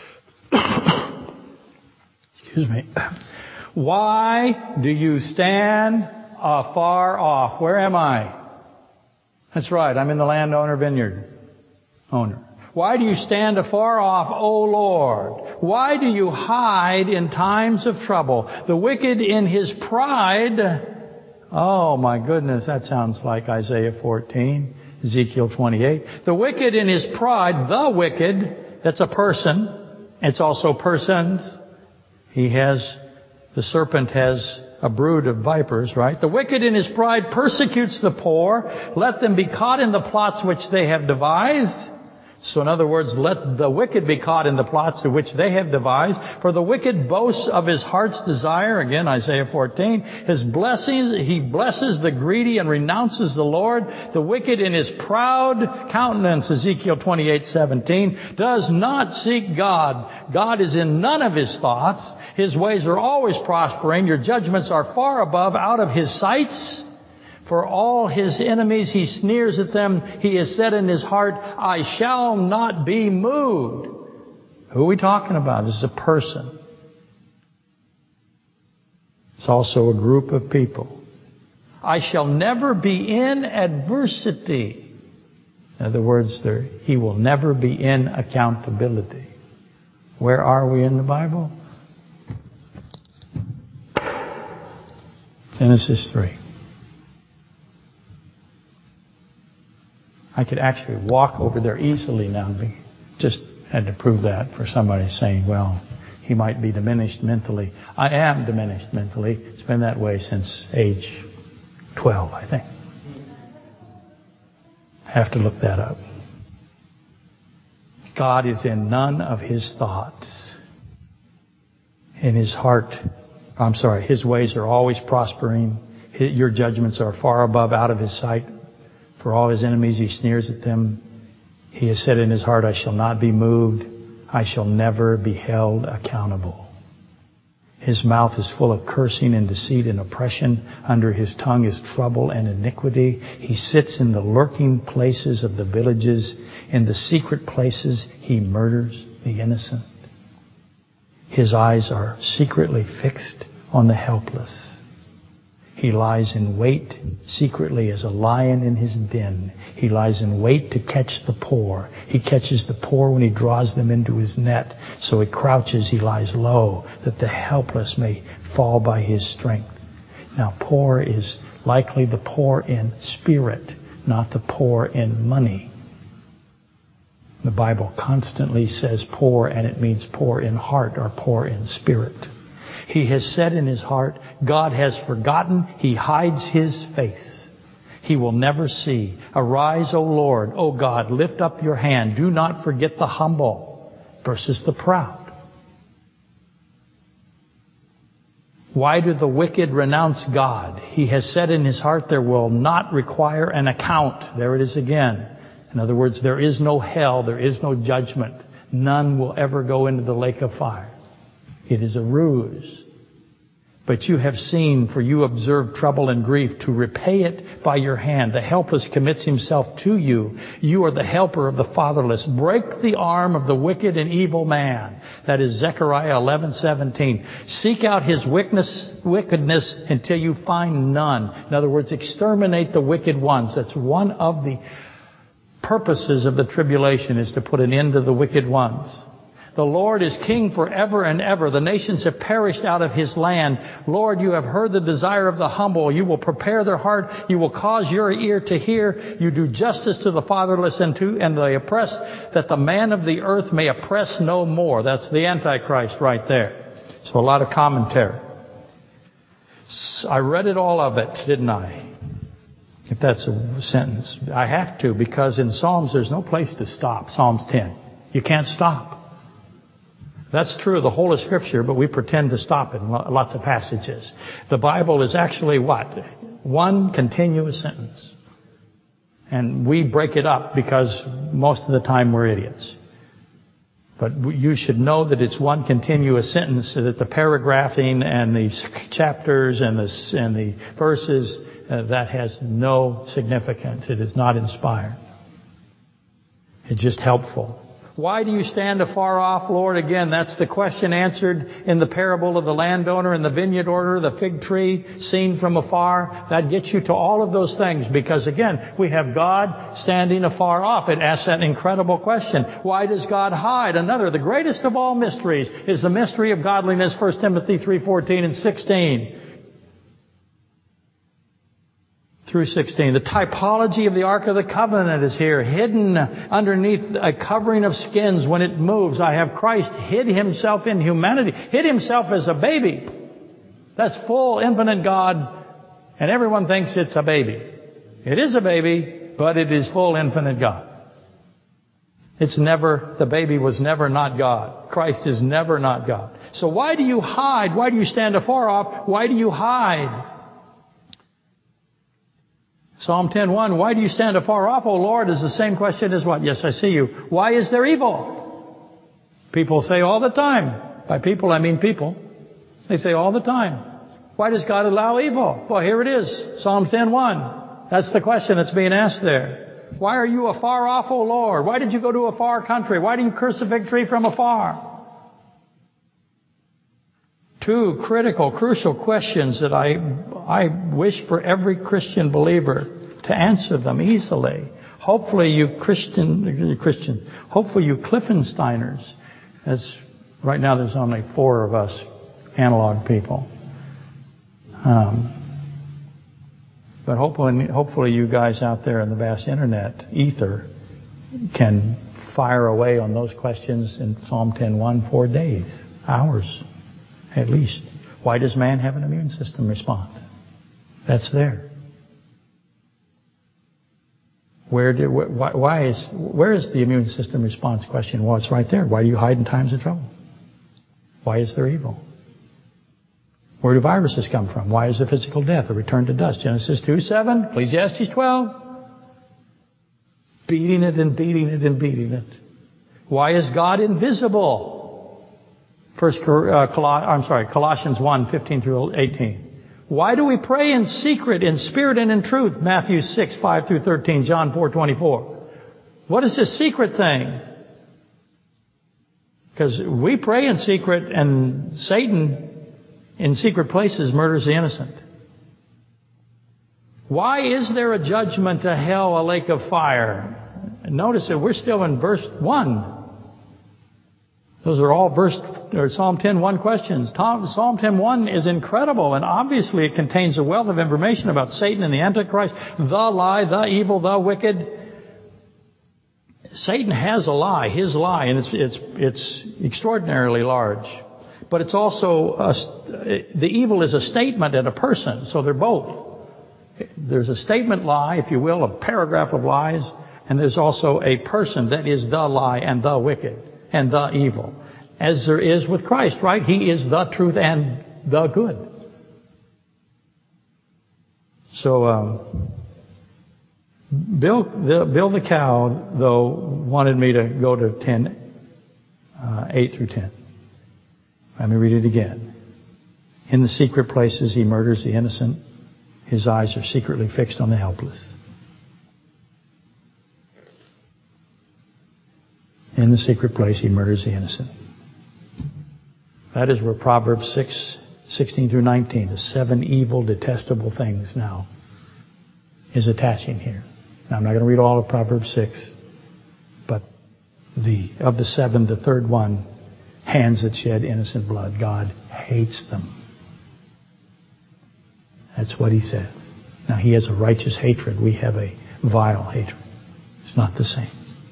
Excuse me. Why do you stand afar off? Where am I? That's right, I'm in the landowner vineyard owner. Why do you stand afar off, O Lord? Why do you hide in times of trouble? The wicked in his pride. Oh my goodness, that sounds like Isaiah fourteen, Ezekiel twenty-eight. The wicked in his pride, the wicked, that's a person. It's also persons. He has, the serpent has a brood of vipers, right? The wicked in his pride persecutes the poor. Let them be caught in the plots which they have devised. So in other words, let the wicked be caught in the plots to which they have devised. For the wicked boasts of his heart's desire. Again, Isaiah fourteen. His blessings, he blesses the greedy and renounces the Lord. The wicked in his proud countenance, Ezekiel twenty-eight seventeen, does not seek God. God is in none of his thoughts. His ways are always prospering. Your judgments are far above, out of his sights. For all his enemies, he sneers at them. He has said in his heart, I shall not be moved. Who are we talking about? This is a person. It's also a group of people. I shall never be in adversity. In other words, there, he will never be in accountability. Where are we in the Bible? Genesis three. I could actually walk over there easily now. Just had to prove that for somebody saying, well, he might be diminished mentally. I am diminished mentally. It's been that way since age twelve, I think. I have to look that up. God is in none of his thoughts. In his heart, I'm sorry, his ways are always prospering. Your judgments are far above, out of his sight. For all his enemies, he sneers at them. He has said in his heart, I shall not be moved. I shall never be held accountable. His mouth is full of cursing and deceit and oppression. Under his tongue is trouble and iniquity. He sits in the lurking places of the villages. In the secret places, he murders the innocent. His eyes are secretly fixed on the helpless. He lies in wait secretly as a lion in his den. He lies in wait to catch the poor. He catches the poor when he draws them into his net. So he crouches, he lies low, that the helpless may fall by his strength. Now, poor is likely the poor in spirit, not the poor in money. The Bible constantly says poor, and it means poor in heart or poor in spirit. He has said in his heart, God has forgotten. He hides his face. He will never see. Arise, O Lord. O God, lift up your hand. Do not forget the humble versus the proud. Why do the wicked renounce God? He has said in his heart, there will not require an account. There it is again. In other words, there is no hell. There is no judgment. None will ever go into the lake of fire. It is a ruse. But you have seen, for you observe trouble and grief, to repay it by your hand. The helpless commits himself to you. You are the helper of the fatherless. Break the arm of the wicked and evil man. That is Zechariah eleven seventeen. Seek out his wickedness, wickedness until you find none. In other words, exterminate the wicked ones. That's one of the purposes of the tribulation, is to put an end to the wicked ones. The Lord is king forever and ever. The nations have perished out of his land. Lord, you have heard the desire of the humble. You will prepare their heart. You will cause your ear to hear. You do justice to the fatherless and to and the oppressed, that the man of the earth may oppress no more. That's the Antichrist right there. So a lot of commentary. I read it all of it, didn't I? If that's a sentence. I have to, because in Psalms there's no place to stop. Psalms ten. You can't stop. That's true of the whole of Scripture, but we pretend to stop in lots of passages. The Bible is actually what? One continuous sentence. And we break it up because most of the time we're idiots. But you should know that it's one continuous sentence, so that the paragraphing and the chapters and the, and the verses, uh, that has no significance. It is not inspired. It's just helpful. Why do you stand afar off, Lord? Again, that's the question answered in the parable of the landowner and the vineyard order, the fig tree seen from afar. That gets you to all of those things, because again, we have God standing afar off. It asks that incredible question. Why does God hide? Another, the greatest of all mysteries is the mystery of godliness, First Timothy three fourteen and sixteen. Through sixteen. The typology of the Ark of the Covenant is here, hidden underneath a covering of skins when it moves. I have Christ hid himself in humanity, hid himself as a baby. That's full, infinite God, and everyone thinks it's a baby. It is a baby, but it is full, infinite God. It's never, the baby was never not God. Christ is never not God. So why do you hide? Why do you stand afar off? Why do you hide? Psalm ten one, why do you stand afar off, O Lord, is the same question as what? Yes, I see you. Why is there evil? People say all the time. By people, I mean people. They say all the time. Why does God allow evil? Well, here it is. Psalm ten one. That's the question that's being asked there. Why are you afar off, O Lord? Why did you go to a far country? Why do you curse a fig tree from afar? Two critical, crucial questions that I I wish for every Christian believer to answer them easily. Hopefully you Christian, Christian, hopefully you Cliftonsteiners, as right now there's only four of us analog people. Um, but hopefully, hopefully you guys out there in the vast internet ether can fire away on those questions in Psalm ten one for days, hours. At least. Why does man have an immune system response? That's there. Where did, why, why is, where is the immune system response question? Well, it's right there. Why do you hide in times of trouble? Why is there evil? Where do viruses come from? Why is there physical death, a return to dust? Genesis two seven, Ecclesiastes twelve. Beating it and beating it and beating it. Why is God invisible? First, uh, Col- I'm sorry, Colossians one fifteen through eighteen. Why do we pray in secret, in spirit and in truth? Matthew six five through thirteen, John four twenty-four. What is this secret thing? Because we pray in secret, and Satan in secret places murders the innocent. Why is there a judgment, a hell, a lake of fire? Notice that we're still in verse one. Those are all verse or Psalm ten one questions. Psalm ten one is incredible, and obviously it contains a wealth of information about Satan and the Antichrist, the lie, the evil, the wicked. Satan has a lie, his lie, and it's it's it's extraordinarily large. But it's also a, the evil is a statement and a person, so they're both. There's a statement lie, if you will, a paragraph of lies, and there's also a person that is the lie and the wicked and the evil, as there is with Christ, right? He is the truth and the good. So, um, Bill, the, Bill the cow, though, wanted me to go to ten, uh, eight through ten. Let me read it again. In the secret places, he murders the innocent. His eyes are secretly fixed on the helpless. In the secret place, he murders the innocent. That is where Proverbs six, sixteen through nineteen, the seven evil, detestable things now, is attaching here. Now, I'm not going to read all of Proverbs six, but the of the seven, the third one, hands that shed innocent blood. God hates them. That's what he says. Now, he has a righteous hatred. We have a vile hatred. It's not the same.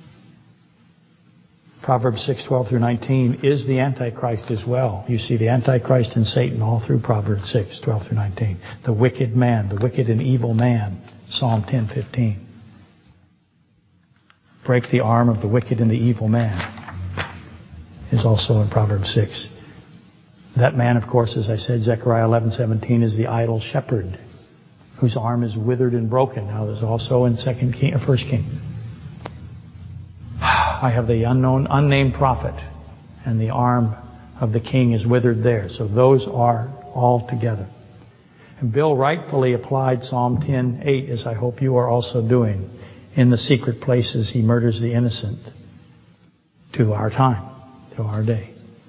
Proverbs six, twelve through nineteen is the Antichrist as well. You see the Antichrist and Satan all through Proverbs six, twelve through nineteen. The wicked man, the wicked and evil man, Psalm ten, fifteen. Break the arm of the wicked and the evil man is also in Proverbs six. That man, of course, as I said, Zechariah eleven, seventeen, is the idol shepherd whose arm is withered and broken. Now, there's also in Second King, or First Kings. I have the unknown, unnamed prophet, and the arm of the king is withered there. So those are all together. And Bill rightfully applied Psalm ten, eight, as I hope you are also doing. In the secret places, he murders the innocent, to our time, to our day.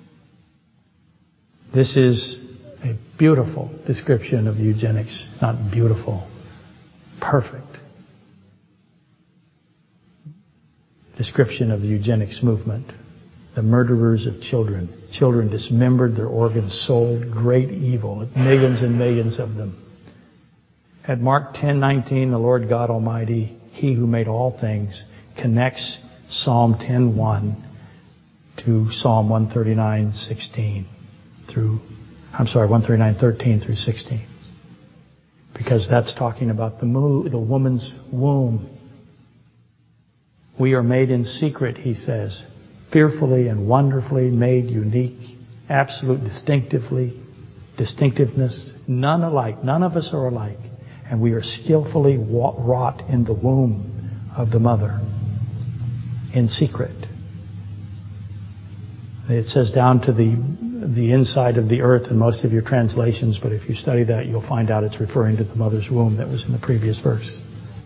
This is a beautiful description of eugenics. Not beautiful, perfect description of the eugenics movement. The murderers of children. Children dismembered, their organs sold. Great evil. Millions and millions of them. At Mark ten, nineteen, the Lord God Almighty, He who made all things, connects Psalm ten, one to Psalm one thirty-nine, sixteen through, I'm sorry, one thirty-nine, thirteen through sixteen. Because that's talking about the, mo- the woman's womb. We are made in secret, he says, fearfully and wonderfully made unique, absolute distinctively, distinctiveness, none alike. None of us are alike. And we are skillfully wrought in the womb of the mother, in secret. It says down to the the inside of the earth in most of your translations, but if you study that, you'll find out it's referring to the mother's womb that was in the previous verse.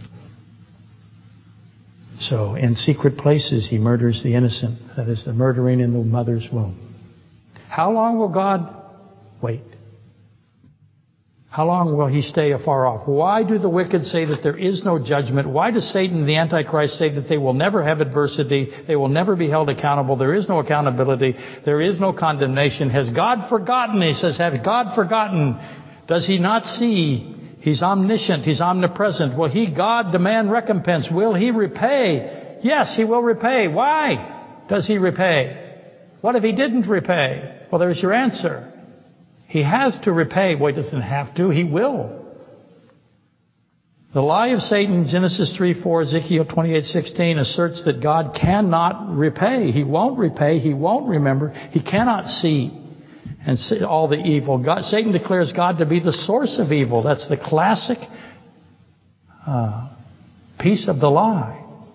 So, in secret places, he murders the innocent. That is, the murdering in the mother's womb. How long will God wait? How long will he stay afar off? Why do the wicked say that there is no judgment? Why does Satan and the Antichrist say that they will never have adversity? They will never be held accountable. There is no accountability. There is no condemnation. Has God forgotten? He says, has God forgotten? Does he not see? He's omniscient. He's omnipresent. Will he, God, demand recompense? Will he repay? Yes, he will repay. Why does he repay? What if he didn't repay? Well, there's your answer. He has to repay. Well, he doesn't have to. He will. The lie of Satan, Genesis three, four, Ezekiel twenty-eight, sixteen, asserts that God cannot repay. He won't repay. He won't remember. He cannot see and see all the evil. God, Satan declares God to be the source of evil. That's the classic uh, piece of the lie.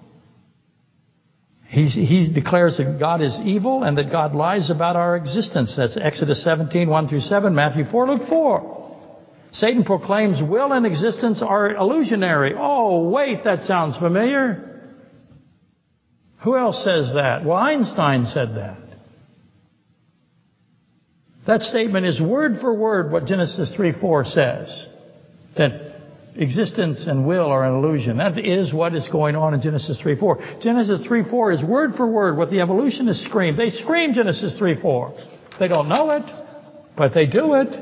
He, he declares that God is evil and that God lies about our existence. That's Exodus seventeen, one through seven, Matthew four, Luke four. Satan proclaims will and existence are illusionary. Oh, wait, that sounds familiar. Who else says that? Well, Einstein said that. That statement is word for word what Genesis three, four says. That existence and will are an illusion. That is what is going on in Genesis three, four. Genesis three, four is word for word what the evolutionists scream. They scream Genesis three, four. They don't know it, but they do it.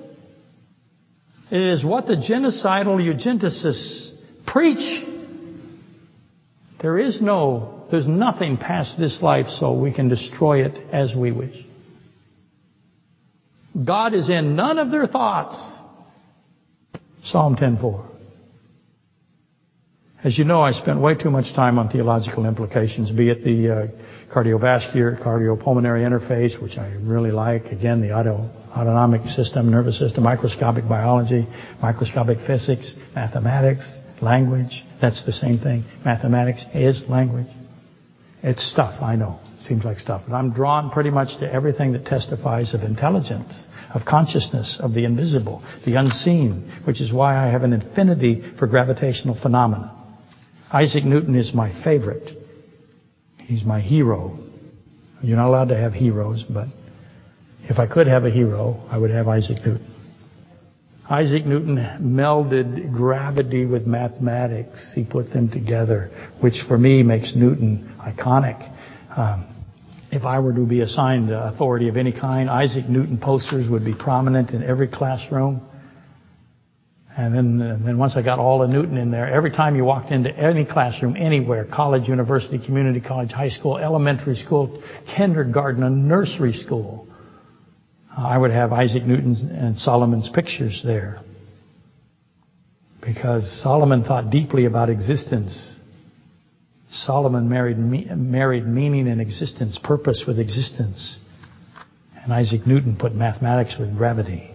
It is what the genocidal eugenicists preach. There is no, there's nothing past this life so we can destroy it as we wish. God is in none of their thoughts. Psalm ten, four. As you know, I spent way too much time on theological implications, be it the uh, cardiovascular, cardiopulmonary interface, which I really like. Again, the auto, autonomic system, nervous system, microscopic biology, microscopic physics, mathematics, language. That's the same thing. Mathematics is language. It's stuff, I know. Seems like stuff. But I'm drawn pretty much to everything that testifies of intelligence. of consciousness, of the invisible, the unseen, which is why I have an affinity for gravitational phenomena. Isaac Newton is my favorite. He's my hero. You're not allowed to have heroes, but if I could have a hero, I would have Isaac Newton. Isaac Newton melded gravity with mathematics. He put them together, which for me makes Newton iconic. Um, if I were to be assigned authority of any kind, Isaac Newton posters would be prominent in every classroom. And then, and then once I got all of Newton in there, every time you walked into any classroom, anywhere, college, university, community college, high school, elementary school, kindergarten, a nursery school, I would have Isaac Newton's and Solomon's pictures there. Because Solomon thought deeply about existence. Solomon married, married meaning and existence, purpose with existence. And Isaac Newton put mathematics with gravity.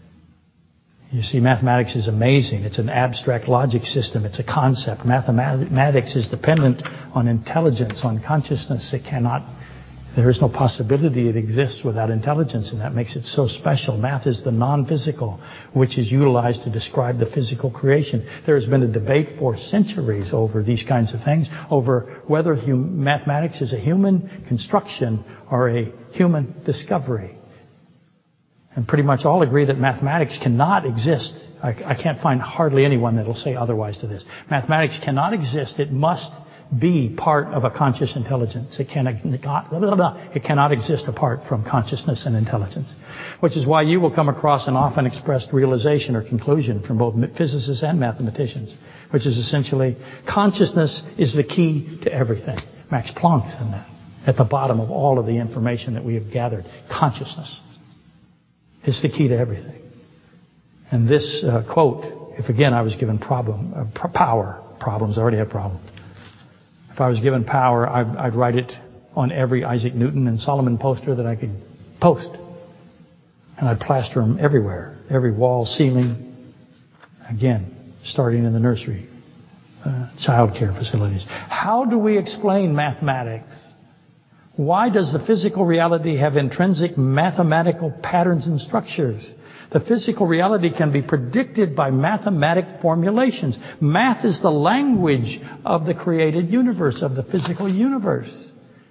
You see, mathematics is amazing. It's an abstract logic system. It's a concept. Mathematics is dependent on intelligence, on consciousness. It cannot... There is no possibility it exists without intelligence, and that makes it so special. Math is the non-physical, which is utilized to describe the physical creation. There has been a debate for centuries over these kinds of things, over whether hum- mathematics is a human construction or a human discovery. And pretty much all agree that mathematics cannot exist. I, I can't find hardly anyone that will say otherwise to this. Mathematics cannot exist. It must be part of a conscious intelligence. It cannot, blah, blah, blah. It cannot exist apart from consciousness and intelligence. Which is why you will come across an often expressed realization or conclusion from both physicists and mathematicians, which is essentially consciousness is the key to everything. Max Planck said that. At the bottom of all of the information that we have gathered, consciousness is the key to everything. And this uh, quote, if again I was given problem, uh, power, problems, I already have problems. If I was given power, I'd, I'd write it on every Isaac Newton and Solomon poster that I could post. And I'd plaster them everywhere. Every wall, ceiling. Again, starting in the nursery, uh, child care facilities. How do we explain mathematics? Why does the physical reality have intrinsic mathematical patterns and structures? The physical reality can be predicted by mathematic formulations. Math is the language of the created universe, of the physical universe.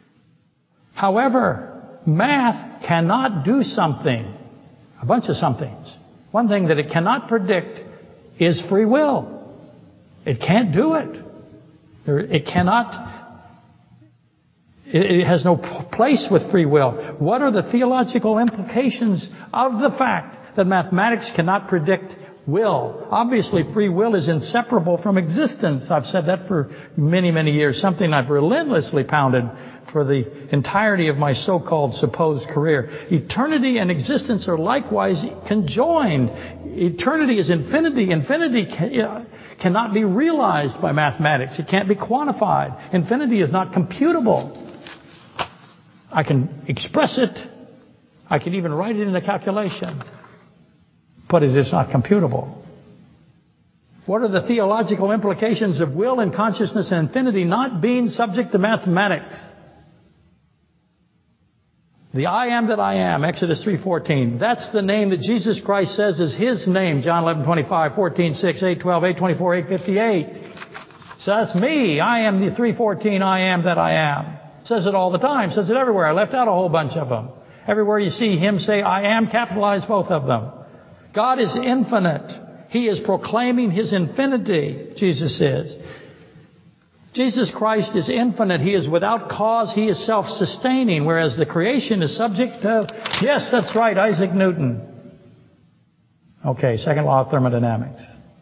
However, math cannot do something, a bunch of somethings. One thing that it cannot predict is free will. It can't do it. It cannot, it has no place with free will. What are the theological implications of the fact that mathematics cannot predict will? Obviously, free will is inseparable from existence. I've said that for many, many years, something I've relentlessly pounded for the entirety of my so-called supposed career. Eternity and existence are likewise conjoined. Eternity is infinity. Infinity can, cannot be realized by mathematics. It can't be quantified. Infinity is not computable. I can express it. I can even write it in a calculation. But it is not computable. What are the theological implications of will and consciousness and infinity not being subject to mathematics? The I am that I am, Exodus three fourteen. That's the name that Jesus Christ says is His name. John eleven twenty-five, fourteen six, eight twelve, eight twenty-four, eight fifty-eight. So that's me. I am the three fourteen I am that I am. Says it all the time. Says it everywhere. I left out a whole bunch of them. Everywhere you see Him say I am, capitalize both of them. God is infinite. He is proclaiming His infinity, Jesus says. Jesus Christ is infinite. He is without cause. He is self-sustaining, whereas the creation is subject to, yes, that's right, Isaac Newton. Okay, second law of thermodynamics.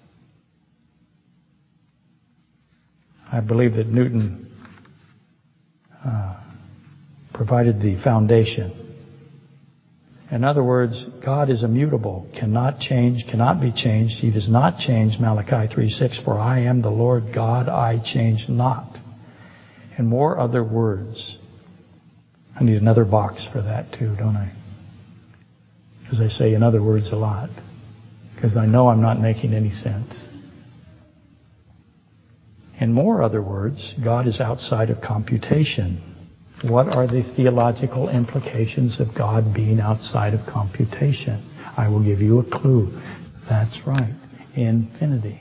I believe that Newton uh, provided the foundation. In other words, God is immutable, cannot change, cannot be changed. He does not change, Malachi three six, for I am the Lord God, I change not. In more other words, I need another box for that too, don't I? Because I say in other words a lot. Because I know I'm not making any sense. In more other words, God is outside of computation. What are the theological implications of God being outside of computation? I will give you a clue. That's right. Infinity.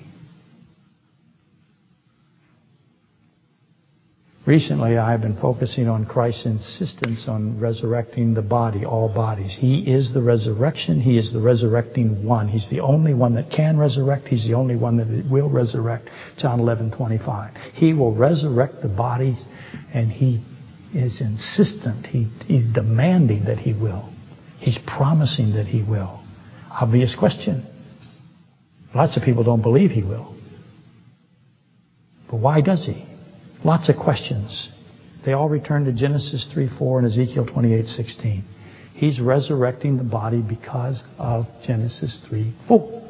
Recently, I've been focusing on Christ's insistence on resurrecting the body, all bodies. He is the resurrection. He is the resurrecting one. He's the only one that can resurrect. He's the only one that will resurrect. John eleven twenty-five. He will resurrect the body, and He is insistent. He, he's demanding that He will. He's promising that He will. Obvious question. Lots of people don't believe He will. But why does He? Lots of questions. They all return to Genesis three four and Ezekiel twenty-eight sixteen. He's resurrecting the body because of Genesis three four.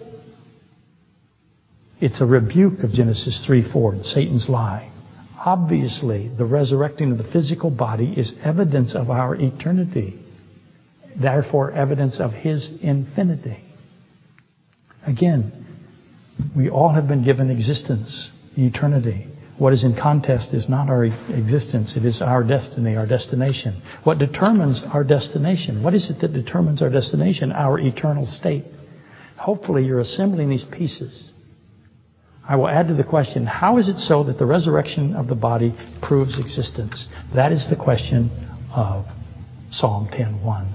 It's a rebuke of Genesis three four, Satan's lie. Obviously, the resurrecting of the physical body is evidence of our eternity. Therefore, evidence of His infinity. Again, we all have been given existence, eternity. What is in contest is not our existence. It is our destiny, our destination. What determines our destination? What is it that determines our destination? Our eternal state. Hopefully you're assembling these pieces. I will add to the question, how is it so that the resurrection of the body proves existence? That is the question of Psalm ten one.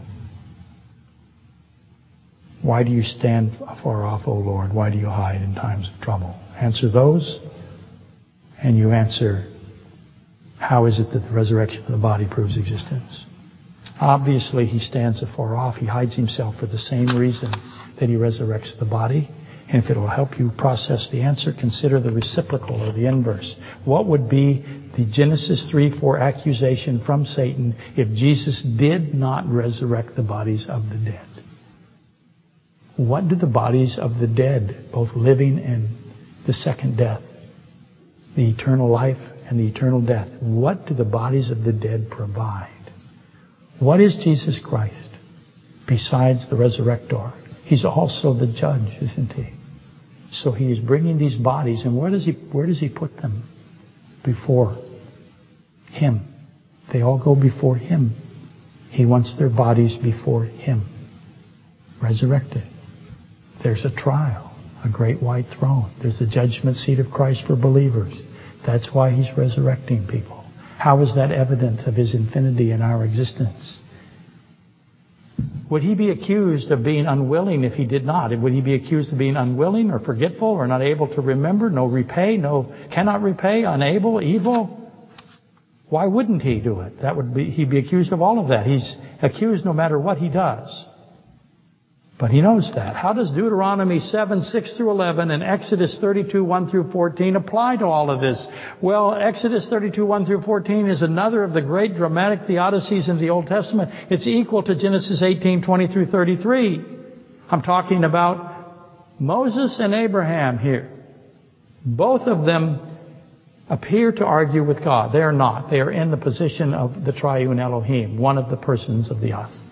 Why do you stand afar off, O Lord? Why do you hide in times of trouble? Answer those. And you answer, how is it that the resurrection of the body proves existence? Obviously, He stands afar off. He hides Himself for the same reason that He resurrects the body. And if it will help you process the answer, consider the reciprocal or the inverse. What would be the Genesis three four accusation from Satan if Jesus did not resurrect the bodies of the dead? What do the bodies of the dead, both living and the second death, the eternal life and the eternal death, what do the bodies of the dead provide? What is Jesus Christ besides the resurrector? He's also the judge, isn't He? So He is bringing these bodies, and where does He where does He put them? Before Him. They all go before Him. He wants their bodies before Him. Resurrected. There's a trial. A great white throne. There's the judgment seat of Christ for believers. That's why He's resurrecting people. How is that evidence of His infinity in our existence? Would He be accused of being unwilling if He did not? Would He be accused of being unwilling or forgetful or not able to remember? No repay, no cannot repay, unable, evil? Why wouldn't He do it? That would be, He'd be accused of all of that. He's accused no matter what He does. But He knows that. How does Deuteronomy seven, six through eleven and Exodus thirty-two, one through fourteen apply to all of this? Well, Exodus thirty-two, one through fourteen is another of the great dramatic theodicies in the Old Testament. It's equal to Genesis eighteen, twenty through thirty-three. I'm talking about Moses and Abraham here. Both of them appear to argue with God. They are not. They are in the position of the triune Elohim, one of the persons of the us.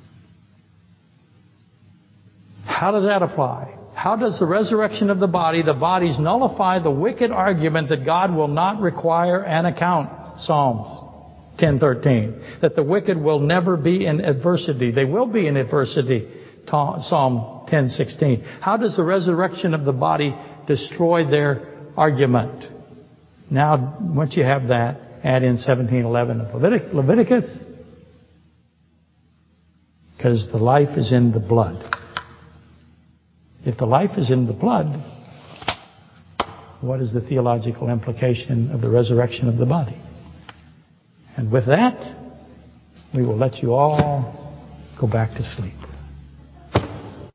How does that apply? How does the resurrection of the body, the bodies nullify the wicked argument that God will not require an account? Psalms ten thirteen. That the wicked will never be in adversity. They will be in adversity. Psalm ten sixteen. How does the resurrection of the body destroy their argument? Now, once you have that, add in seventeen eleven of Leviticus. Because the life is in the blood. If the life is in the blood, what is the theological implication of the resurrection of the body? And with that, we will let you all go back to sleep.